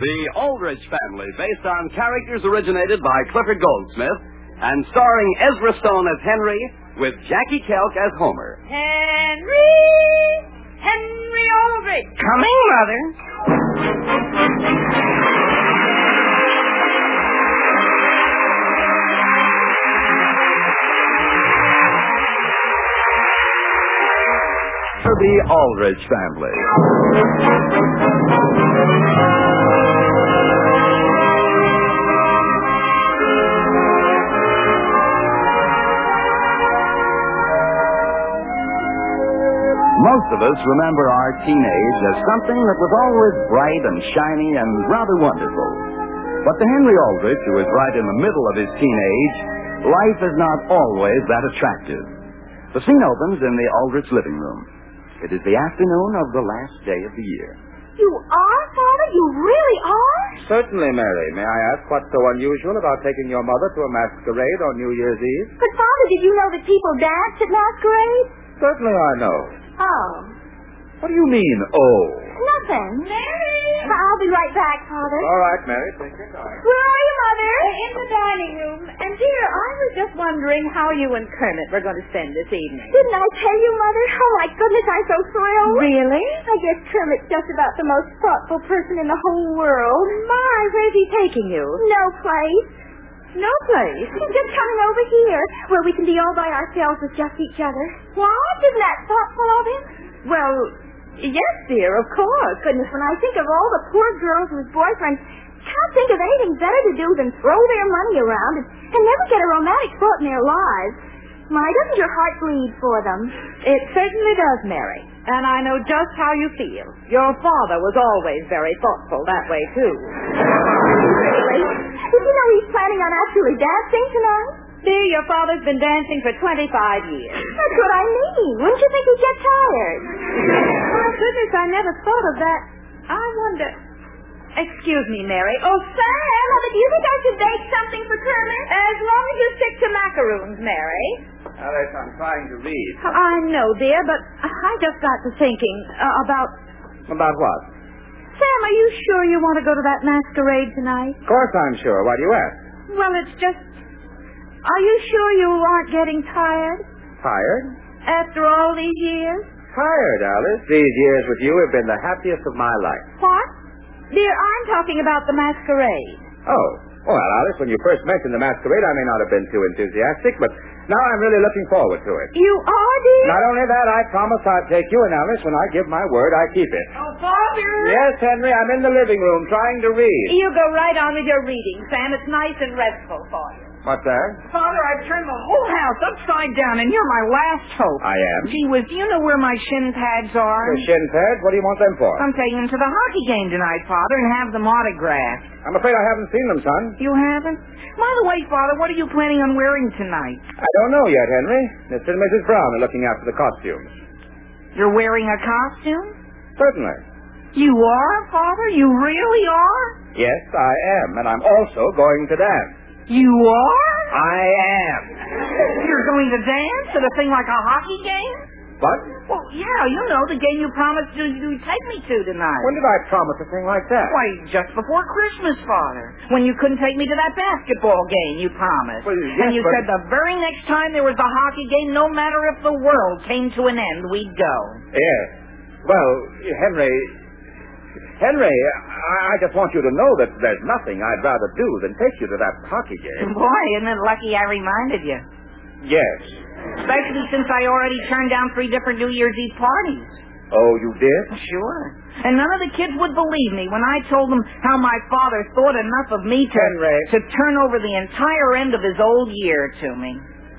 The Aldrich Family, based on characters originated by Clifford Goldsmith and starring Ezra Stone as Henry with Jackie Kelk as Homer. Henry Aldrich. Coming, Mother. The Aldrich Family. Most of us remember our teenage as something that was always bright and shiny and rather wonderful. But to Henry Aldrich, who is right in the middle of his teenage, life is not always that attractive. The scene opens in the Aldrich living room. It is the afternoon of the last day of the year. You are, Father? You really are? Certainly, Mary. May I ask what's so unusual about taking your mother to a masquerade on New Year's Eve? But, Father, did you know that people dance at masquerades? Certainly I know. Oh. What do you mean, oh? Nothing. Mary! I'll be right back, Father. All right, Mary. Take your time. Where are you, Mother? In the dining room. And, dear, I was just wondering how you and Kermit were going to spend this evening. Didn't I tell you, Mother? Oh, my goodness, I'm so thrilled. Really? I guess Kermit's just about the most thoughtful person in the whole world. My, where's he taking you? No place. No place. He's just coming over here, where we can be all by ourselves with just each other. What? Isn't that thoughtful of him? Well, yes, dear, of course. Goodness, when I think of all the poor girls whose boyfriends can't think of anything better to do than throw their money around and never get a romantic thought in their lives. My, doesn't your heart bleed for them? It certainly does, Mary. And I know just how you feel. Your father was always very thoughtful that way, too. Really? Did you know he's planning on actually dancing tonight? Dear, your father's been dancing for 25 years. That's what I mean. Wouldn't you think he'd get tired? My goodness, I never thought of that. I wonder... Excuse me, Mary. Oh, Sam, Mother, do you think I should bake something for Kermit? As long as you stick to macaroons, Mary. Alice, I'm trying to read. I know, dear, but I just got to thinking about... About what? Sam, are you sure you want to go to that masquerade tonight? Of course I'm sure. Why do you ask? Well, it's just... Are you sure you aren't getting tired? Tired? After all these years? Tired, Alice. These years with you have been the happiest of my life. What? Dear, I'm talking about the masquerade. Oh. Well, Alice, when you first mentioned the masquerade, I may not have been too enthusiastic, but now I'm really looking forward to it. You are, dear? Not only that, I promise I'll take you and Alice. When I give my word, I keep it. Oh, Father! Yes, Henry, I'm in the living room trying to read. You go right on with your reading, Sam. It's nice and restful for you. What's that? Father, I've turned the whole house upside down, and you're my last hope. I am. Gee whiz, do you know where my shin pads are? The shin pads? What do you want them for? I'm taking them to the hockey game tonight, Father, and have them autographed. I'm afraid I haven't seen them, son. You haven't? By the way, Father, what are you planning on wearing tonight? I don't know yet, Henry. Mr. and Mrs. Brown are looking after the costumes. You're wearing a costume? Certainly. You are, Father? You really are? Yes, I am, and I'm also going to dance. You are? I am. You're going to dance at a thing like a hockey game? What? Well, yeah, you know, the game you promised to take me to tonight. When did I promise a thing like that? Why, just before Christmas, Father. When you couldn't take me to that basketball game you promised. Well, yes, and you but... said the very next time there was a hockey game, no matter if the world came to an end, we'd go. Yes. Well, Henry, I just want you to know that there's nothing I'd rather do than take you to that hockey game. Boy, isn't it lucky I reminded you. Yes. Especially since I already turned down 3 different New Year's Eve parties. Oh, you did? Sure. And none of the kids would believe me when I told them how my father thought enough of me to turn over the entire end of his old year to me.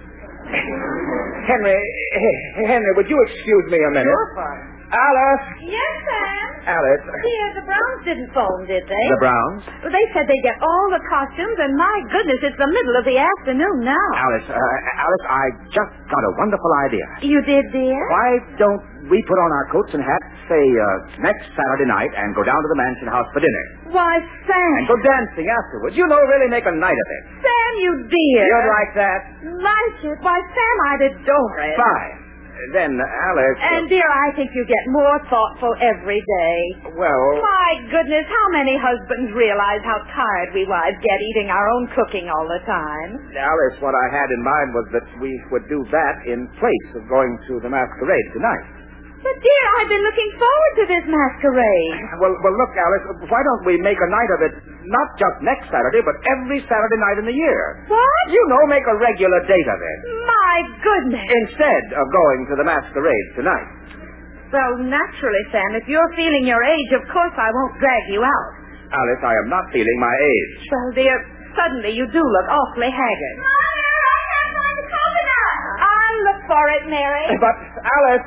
Henry, would you excuse me a minute? Sure, Father. Alice! Yes, Sam? Alice. Dear, the Browns didn't phone, did they? The Browns? Well, they said they'd get all the costumes, and my goodness, it's the middle of the afternoon now. Alice, I just got a wonderful idea. You did, dear? Why don't we put on our coats and hats, say, next Saturday night and go down to the Mansion House for dinner? Why, Sam. And go dancing afterwards. You know, really make a night of it. Sam, you dear. You'd like that? Like it? Why, Sam, I'd adore it. Fine. Then, Alice... And, dear, I think you get more thoughtful every day. Well... My goodness, how many husbands realize how tired we wives get eating our own cooking all the time? Alice, what I had in mind was that we would do that in place of going to the masquerade tonight. But, dear, I've been looking forward to this masquerade. Well, look, Alice, why don't we make a night of it, not just next Saturday, but every Saturday night in the year? What? You know, make a regular date of it. My goodness. Instead of going to the masquerade tonight. Well, naturally, Sam, if you're feeling your age, of course I won't drag you out. Alice, I am not feeling my age. Well, dear, suddenly you do look awfully haggard. Mother, I can't find the coconut. I'll look for it, Mary. But, Alice...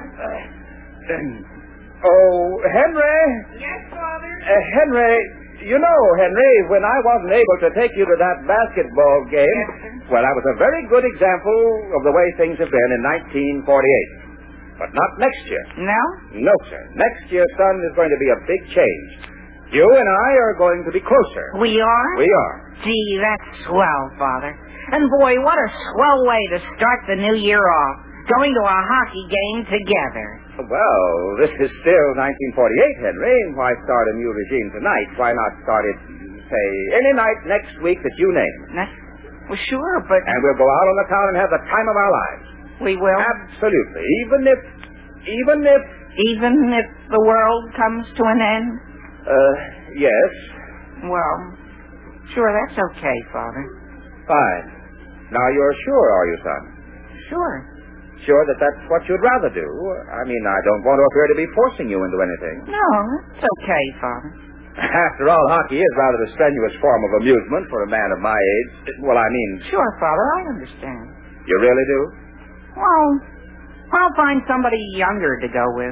Henry? Yes, Father? Henry, you know, Henry, when I wasn't able to take you to that basketball game, Yes, well, that was a very good example of the way things have been in 1948. But not next year. No? No, sir. Next year, son, is going to be a big change. You and I are going to be closer. We are? We are. Gee, that's swell, Father. And boy, what a swell way to start the new year off. Going to a hockey game together. Well, this is still 1948, Henry. Why start a new regime tonight? Why not start it, say, any night next week that you name? Well, sure, but... And we'll go out on the town and have the time of our lives. We will? Absolutely. Even if... Even if the world comes to an end? Yes. Well, sure, that's okay, Father. Fine. Now you're sure, are you, son? Sure. Sure that that's what you'd rather do? I mean, I don't want to appear to be forcing you into anything. No, it's okay, Father. After all, hockey is rather a strenuous form of amusement for a man of my age. Well, I mean... Sure, Father, I understand. You really do? Well, I'll find somebody younger to go with.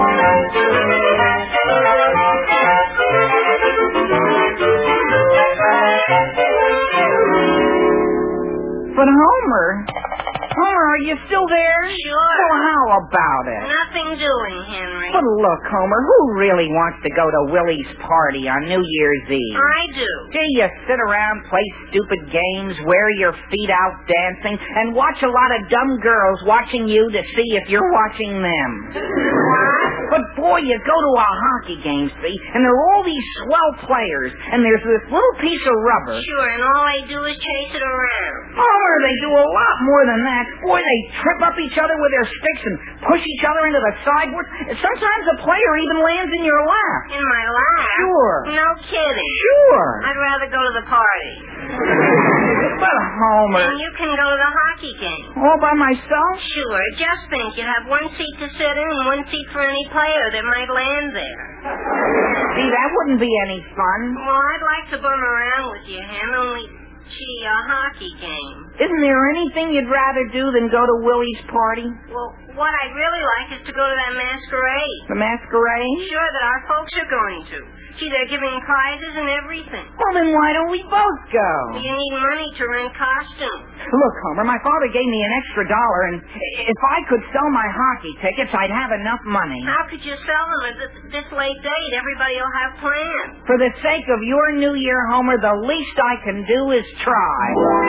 But Homer, are you still there? Sure. Well, how about it? Nothing doing, Henry. But look, Homer, who really wants to go to Willie's party on New Year's Eve? I do. Gee, you sit around, play stupid games, wear your feet out dancing, and watch a lot of dumb girls watching you to see if you're watching them. But boy, you go to a hockey game, see, and there are all these swell players, and there's this little piece of rubber. Sure, and all I do is chase it around. Homer, they do a lot more than that. Boy, they trip up each other with their sticks and push each other into the sideboard. Sometimes a player even lands in your lap. In my lap? Sure. No kidding. Sure. I'd rather go to the party. But, Homer... And you can go to the hockey game. All by myself? Sure, just think. You have one seat to sit in and one seat for any player that might land there. See, that wouldn't be any fun. Well, I'd like to bum around with you, Hen, only... Gee, a hockey game. Isn't there anything you'd rather do than go to Willie's party? Well, what I'd really like is to go to that masquerade. The masquerade? Sure, that our folks are going to. Gee, they're giving prizes and everything. Well, then why don't we both go? You need money to rent costumes. Look, Homer, my father gave me an extra $1, and if I could sell my hockey tickets, I'd have enough money. How could you sell them at this late date? Everybody will have plans. For the sake of your New Year, Homer, the least I can do is try.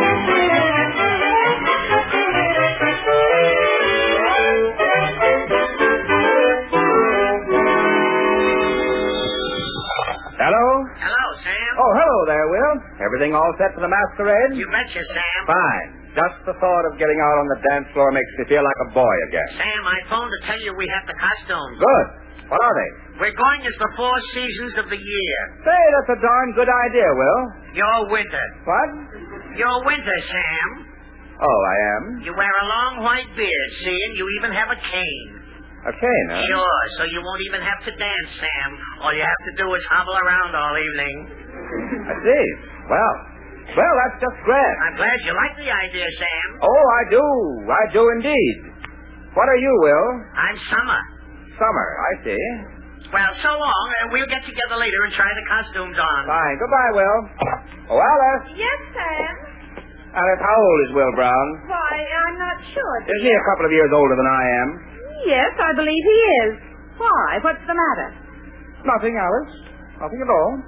Hello? Hello, Sam. Oh, hello there, Will. Everything all set for the masquerade? You betcha, Sam. Fine. Just the thought of getting out on the dance floor makes me feel like a boy again. Sam, I phoned to tell you we have the costumes. Good. What are they? We're going as the 4 seasons of the year. Say, that's a darn good idea, Will. You're winter. What? You're winter, Sam. Oh, I am? You wear a long white beard, see, and you even have a cane. A cane, huh? Sure, so you won't even have to dance, Sam. All you have to do is hobble around all evening. I see. Well, that's just grand. I'm glad you like the idea, Sam. Oh, I do. I do indeed. What are you, Will? I'm Summer. Summer, I see. Well, so long, and we'll get together later and try the costumes on. Fine. Goodbye, Will. Oh, Alice. Yes, Sam? Alice, how old is Will Brown? Why, I'm not sure, Isn't he a couple of years older than I am? Yes, I believe he is. Why? What's the matter? Nothing, Alice. Nothing at all.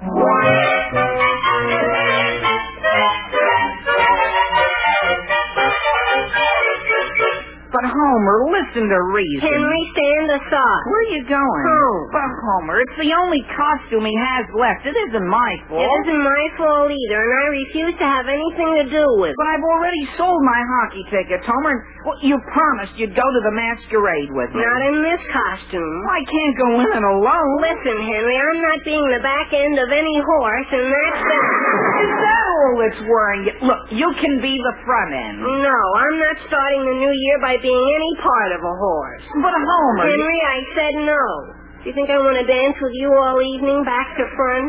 But, Homer, listen to reason. Henry, stand aside. Where are you going? Home. But, Homer, it's the only costume he has left. It isn't my fault. It isn't my fault either, and I refuse to have anything to do with it. But I've already sold my hockey tickets, Homer. Well, you promised you'd go to the masquerade with me. Not in this costume. I can't go in it alone. Listen, Henry, I'm not being the back end of any horse, and that's that. Is that all that's worrying you? Look, you can be the front end. No, I'm not starting the new year by being any part of a horse. But, Homer... Henry, I said no. Do you think I want to dance with you all evening, back to front?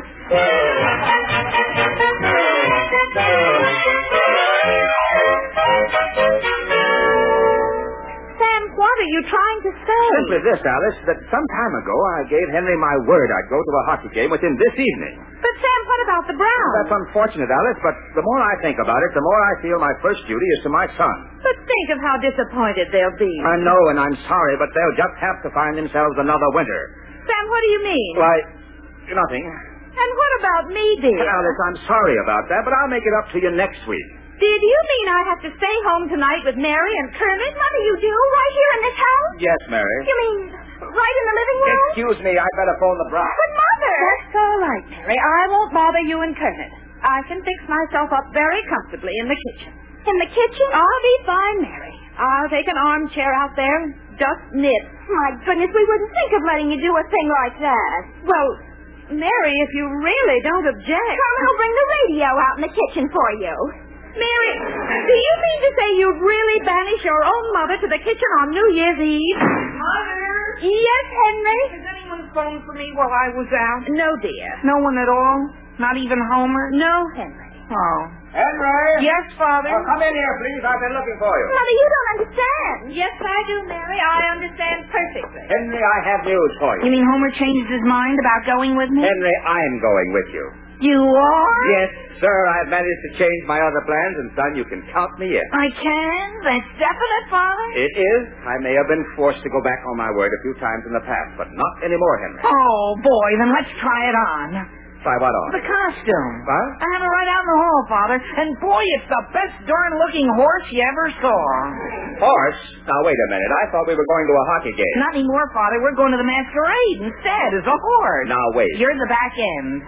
Sam, what are you trying to say? Simply this, Alice, that some time ago I gave Henry my word I'd go to a hockey game within this evening. But, Sam, what about the Browns? That's unfortunate, Alice, but the more I think about it, the more I feel my first duty is to my son. But think of how disappointed they'll be. I know, and I'm sorry, but they'll just have to find themselves another winter. Sam, what do you mean? Why, nothing. And what about me, dear? Alice, I'm sorry about that, but I'll make it up to you next week. Did you mean I have to stay home tonight with Mary and Kermit? What do you do? Right here in this house? Yes, Mary. You mean right in the living room? Excuse me, I'd better phone the bride. But, Mother! That's all right, Mary. I won't bother you and Kermit. I can fix myself up very comfortably in the kitchen. In the kitchen? I'll be fine, Mary. I'll take an armchair out there and just knit. My goodness, we wouldn't think of letting you do a thing like that. Well, Mary, if you really don't object... Kermit will bring the radio out in the kitchen for you. Mary, do you mean to say you'd really banish your own mother to the kitchen on New Year's Eve? Mother? Yes, Henry? Has anyone phoned for me while I was out? No, dear. No one at all? Not even Homer? No, Henry. Oh. Henry! Yes, Father? Come in here, please. I've been looking for you. Mother, you don't understand. Yes, I do, Mary. I understand perfectly. Henry, I have news for You you. mean Homer changed his mind about going with me? Henry, I'm going with you. You are? Yes, sir, I've managed to change my other plans, and, son, you can count me in. I can? That's definite, Father? It is. I may have been forced to go back on my word a few times in the past, but not anymore, Henry. Oh, boy, then let's try it on. Try what on? The costume. What? I have it right out in the hall, Father. And, boy, it's the best darn-looking horse you ever saw. Horse? Now, wait a minute. I thought we were going to a hockey game. Not anymore, Father. We're going to the masquerade instead as a horse. Now, wait. You're the back end.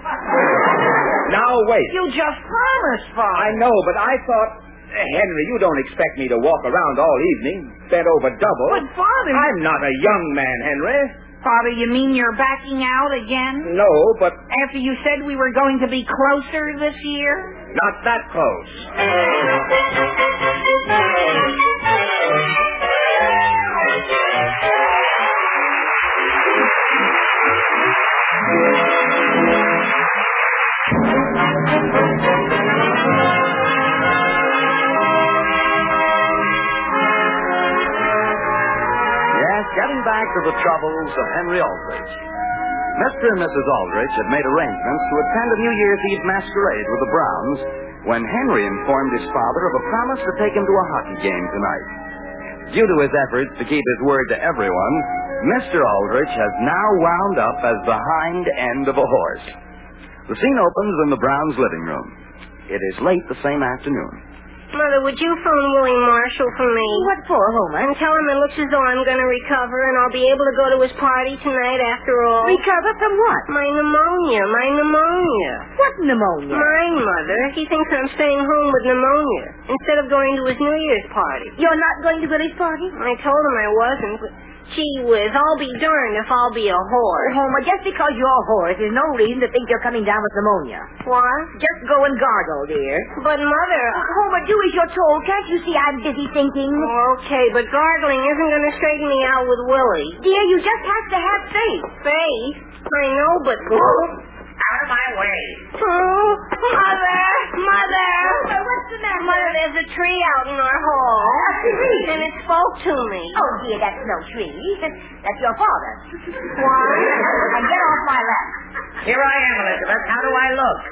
Now, wait. You just promised, Father. I know, but I thought... Henry, you don't expect me to walk around all evening, bent over double. But, Father... I'm not a young man, Henry. Father, you mean you're backing out again? No, but After you said we were going to be closer this year? not that close. Getting back to the troubles of Henry Aldrich. Mr. and Mrs. Aldrich had made arrangements to attend a New Year's Eve masquerade with the Browns when Henry informed his father of a promise to take him to a hockey game tonight. Due to his efforts to keep his word to everyone, Mr. Aldrich has now wound up as the hind end of a horse. The scene opens in the Browns' living room. It is late the same afternoon. Mother, would you phone Willie Marshall for me? What for, Homer? And tell him it looks as though I'm going to recover and I'll be able to go to his party tonight after all. Recover from what? My pneumonia. What pneumonia? Mine, Mother. He thinks I'm staying home with pneumonia instead of going to his New Year's party. You're not going to Willie's party? I told him I wasn't, but gee whiz, I'll be darned if I'll be a horse. Homer, just because you're a horse is no reason to think you're coming down with pneumonia. What? Just go and gargle, dear. But, Mother... Homer, do as you're told. Can't you see I'm busy thinking? Okay, but gargling isn't going to straighten me out with Willie. Dear, you just have to have faith. Faith? I know, but... Out of my way. Oh, Mother! What's the matter? Mother, there's a tree out in our hall. A tree? And it spoke to me. Oh, dear, that's no tree. That's your father. What? And get off my lap. Here I am, Elizabeth. How do I look?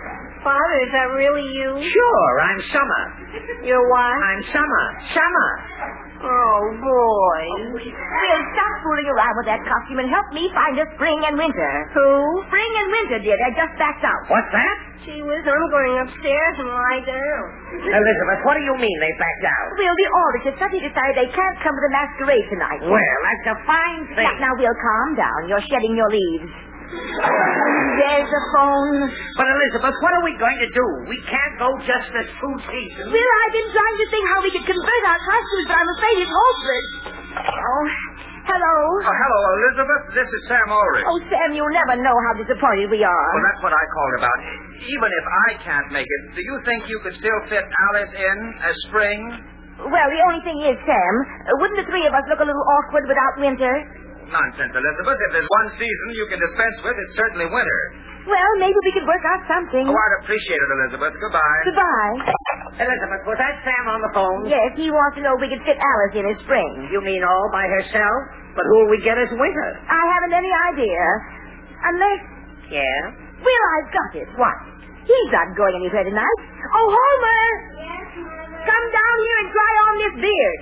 Father, is that really you? Sure, I'm Summer. You're what? I'm Summer. Summer. Oh, boy. Will, stop fooling around with that costume and help me find a Spring and Winter. Who? Spring and Winter, dear. They're just backed out. What's that? Gee whiz, I'm going upstairs and lie down. Elizabeth, what do you mean they backed out? Will, the Aldriches suddenly decided they can't come to the masquerade tonight. Well, that's a fine thing. Now, Will, calm down. You're shedding your leaves. There's the phone. But, Elizabeth, what are we going to do? We can't go just this 2 seasons. Will, I've been trying to think how we could convert our costumes, but I'm afraid it's hopeless. Oh, hello. Oh, hello, Elizabeth. This is Sam Ulrich. Oh, Sam, you'll never know how disappointed we are. Well, that's what I called about. Even if I can't make it, do you think you could still fit Alice in as Spring? Well, the only thing is, Sam, wouldn't the three of us look a little awkward without Winter? Nonsense, Elizabeth. If there's one season you can dispense with, it's certainly winter. Well, maybe we could work out something. Oh, I'd appreciate it, Elizabeth. Goodbye. Goodbye. Elizabeth, was that Sam on the phone? Yes, he wants to know if we could fit Alice in as Spring. You mean all by herself? But who'll we get as Winter? I haven't any idea. Unless... Yeah? Well, I've got it. What? He's not going anywhere tonight. Oh, Homer! Yes, Mother? Come down here and try on this beard.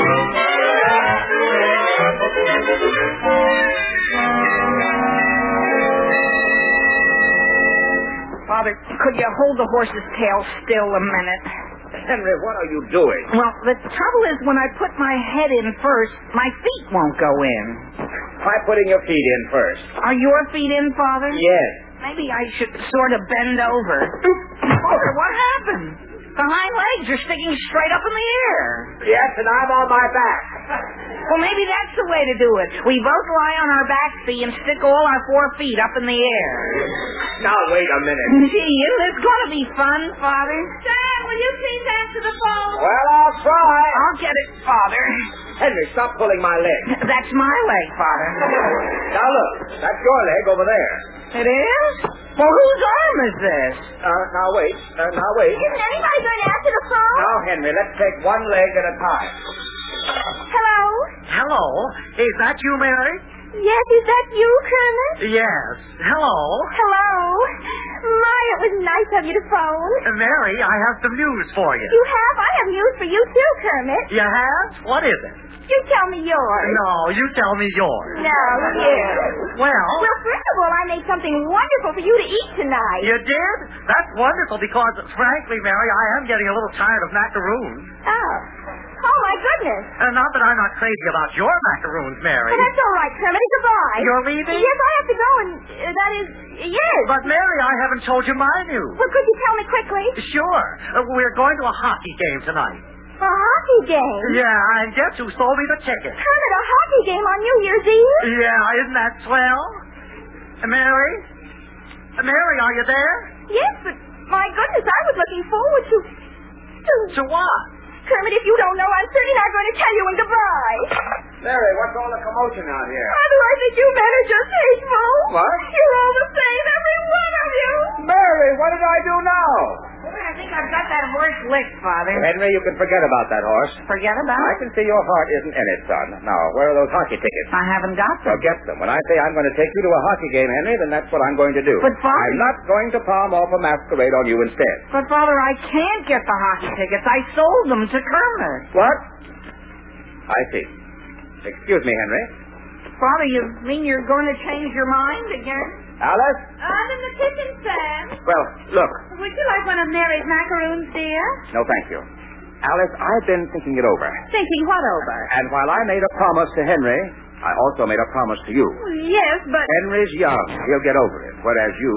Father, could you hold the horse's tail still a minute? Henry, what are you doing? Well, the trouble is when I put my head in first, my feet won't go in. Try putting your feet in first. Are your feet in, Father? Yes. Maybe I should sort of bend over. Father, what happened? The hind legs are sticking straight up in the air. Yes, and I'm on my back. Well, maybe that's the way to do it. We both lie on our back feet and stick all our 4 feet up in the air. Now, wait a minute. Gee, isn't this going to be fun, Father? Sam, will you please answer the phone? Well, I'll try. I'll get it, Father. Henry, stop pulling my leg. That's my leg, Father. Now, look. That's your leg over there. It is? Well, whose arm is this? Now, wait. Now, wait. Isn't anybody going to answer the phone? Now, Henry, let's take one leg at a time. Hello? Hello? Is that you, Mary? Yes, is that you, Kermit? Yes. Hello? Hello? My, it was nice of you to phone. Mary, I have some news for you. You have? I have news for you, too, Kermit. You have? What is it? You tell me yours. No, you tell me yours. No, you. Well, First of all, I made something wonderful for you to eat tonight. you did? That's wonderful because, frankly, Mary, I am getting a little tired of macaroons. Oh. Oh, my goodness. Not that I'm not crazy about your macaroons, Mary. Well, that's all right, Kermit. Goodbye. You're leaving? Yes, I have to go, and that is, yes. But, Mary, I haven't told you my news. Well, could you tell me quickly? Sure. We're going to a hockey game tonight. A hockey game? Yeah, and guess who sold me the ticket? Kermit, a hockey game on New Year's Eve? Yeah, isn't that swell? Mary? Mary, are you there? Yes, but my goodness, I was looking forward to... To what? Kermit, if you don't know, I'm certainly not going to tell you, and goodbye. Mary, what's all the commotion out here? Father, I think you men are just hateful. What? You're all the same, every one of you. Mary, what did I do now? I think I've got that horse licked, Father. Henry, you can forget about that horse. Forget about I it? can see your heart isn't in it, son. Now, where are those hockey tickets? I haven't got them. Well, get them. When I say I'm going to take you to a hockey game, Henry, then that's what I'm going to do. But, Father... I'm not going to palm off a masquerade on you instead. But, Father, I can't get the hockey tickets. I sold them to Kermit. What? I see. Excuse me, Henry. Father, you mean you're going to change your mind again? Alice? I'm in the kitchen, Sam. Well, look. Would you like one of Mary's macaroons, dear? No, thank you. Alice, I've been thinking it over. Thinking what over? And while I made a promise to Henry, I also made a promise to you. Yes, but... Henry's young. He'll get over it. Whereas you...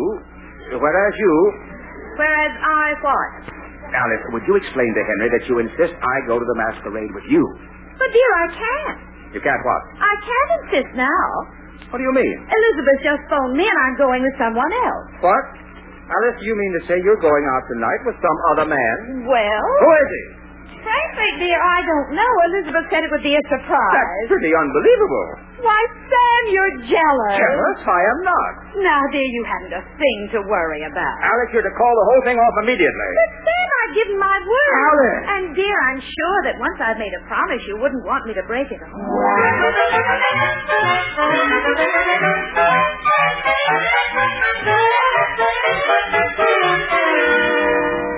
Whereas I what? Alice, would you explain to Henry that you insist I go to the masquerade with you? But, dear, I can't. You can't what? I can't insist now. What do you mean? Elizabeth just phoned me, and I'm going with someone else. What? Alice, you mean to say you're going out tonight with some other man? Well... Who is he? Frankly, dear, I don't know. Elizabeth said it would be a surprise. That's pretty unbelievable. Why, Sam, you're jealous. Jealous? I am not. Now, dear, you haven't a thing to worry about. Alice, you're to call the whole thing off immediately. But, Sam, I've given my word. Alice! And, dear, I'm sure that once I've made a promise, you wouldn't want me to break it.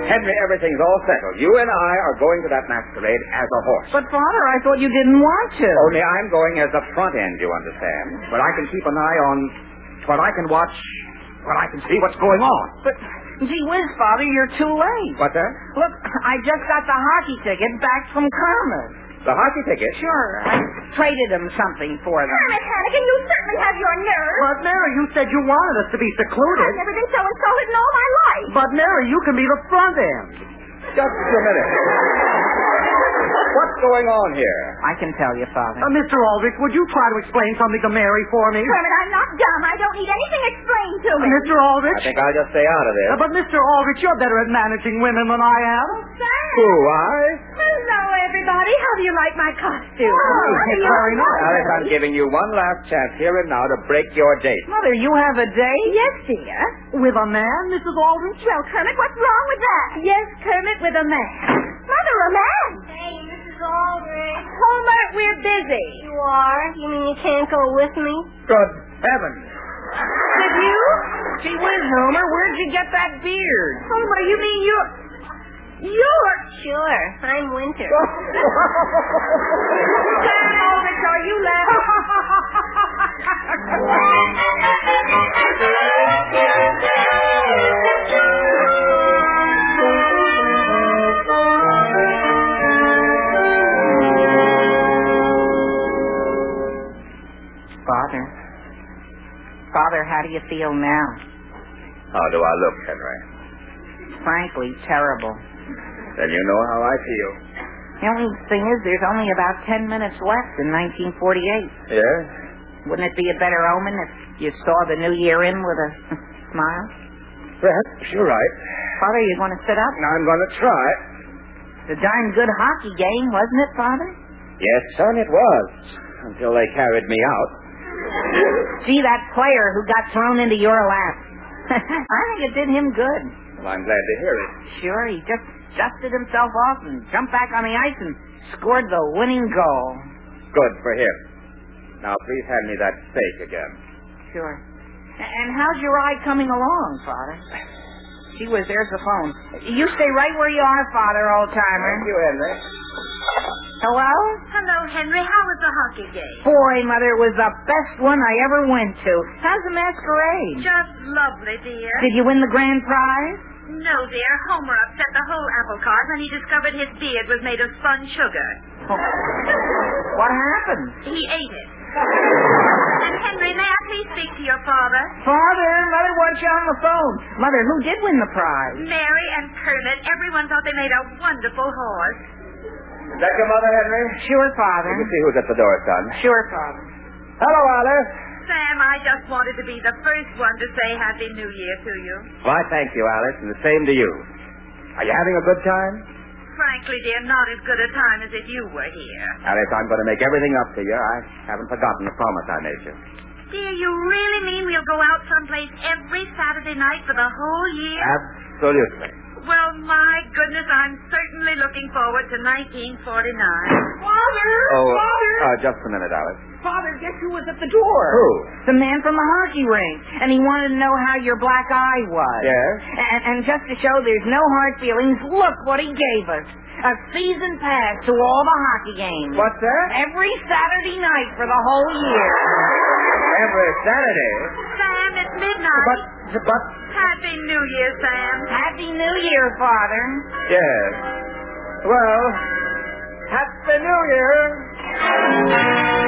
Henry, everything's all settled. You and I are going to that masquerade as a horse. But, Father, I thought you didn't want to. Only I'm going as the front end, you understand. But I can keep an eye on what I can watch, what I can see what's going on. But, gee whiz, Father, you're too late. What's that? Look, I just got the hockey ticket back from Kermit. The hockey ticket? Sure, I traded him something for them. Damn it, Hannigan, you certainly have your nerve. But, Mary, you said you wanted us to be secluded. I've never been so insulted in all my life. But, Mary, you can be the front end. Just a minute. What's going on here? I can tell you, Father. Mr. Aldrich, would you try to explain something to Mary for me? Kermit, I'm not dumb. I don't need anything explained to me. Mr. Aldrich? I think I'll just stay out of this. But, Mr. Aldrich, you're better at managing women than I am. Sam. Who, I? Hello, everybody. How do you like my costume? It's very nice. Alice, I'm giving you one last chance here and now to break your date. Mother, you have a date? Yes, dear. With a man, Mrs. Aldrich? Well, Kermit, what's wrong with that? Yes, Kermit, with a man. Mother, a man? Hey, Mrs. Aldrich. Homer, we're busy. You are? You mean you can't go with me? Good heavens. Did you? Gee whiz, Homer, where'd you get that beard? Homer, you mean you're... Sure. I'm Winter. Sam Aldrich, are you laughing? Father, how do you feel now? How do I look, Henry? Frankly, terrible. Then you know how I feel. The only thing is, there's only about 10 minutes left in 1948. Yes? Wouldn't it be a better omen if you saw the new year in with a smile? Perhaps you're right. Father, you going to sit up? I'm going to try. It's a darn good hockey game, wasn't it, Father? Yes, son, it was. Until they carried me out. See that player who got thrown into your lap. I think it did him good. Well, I'm glad to hear it. Sure, he just dusted himself off and jumped back on the ice and scored the winning goal. Good for him. Now, please hand me that steak again. Sure. And how's your ride coming along, Father? Gee whiz, there's the phone. You stay right where you are, Father, old-timer. Thank you, Henry. Hello? Hello, Henry. How was the hockey game? Boy, Mother, it was the best one I ever went to. How's the masquerade? Just lovely, dear. Did you win the grand prize? No, dear. Homer upset the whole apple cart when he discovered his beard was made of spun sugar. Oh. What happened? He ate it. And Henry, may I please speak to your father? Father, Mother wants you on the phone. Mother, who did win the prize? Mary and Kermit. Everyone thought they made a wonderful horse. Is that your mother, Henry? Sure, Father. You can see who's at the door, son. Sure, Father. Hello, Alice. Sam, I just wanted to be the first one to say Happy New Year to you. Why, thank you, Alice, and the same to you. Are you having a good time? Frankly, dear, not as good a time as if you were here. Alice, I'm going to make everything up to you. I haven't forgotten the promise I made you. Dear, you really mean we'll go out someplace every Saturday night for the whole year? Absolutely. Well, my goodness, I'm certainly looking forward to 1949. Father! Oh, Father! just a minute, Alice. Father, guess who was at the door? Who? The man from the hockey rink. And he wanted to know how your black eye was. Yes? And just to show there's no hard feelings, look what he gave us. A season pass to all the hockey games. What's that? Every Saturday night for the whole year. Every Saturday. Sam, it's midnight. But... Happy New Year, Sam. Happy New Year, Father. Yes. Well, Happy New Year.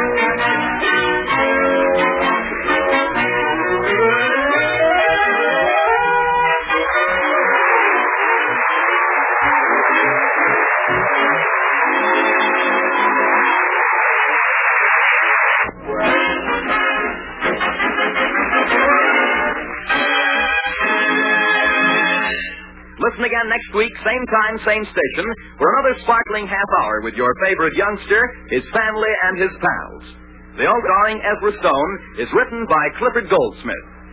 Listen again next week, same time, same station, for another sparkling half hour with your favorite youngster, his family, and his pals. The old starring Ezra Stone is written by Clifford Goldsmith.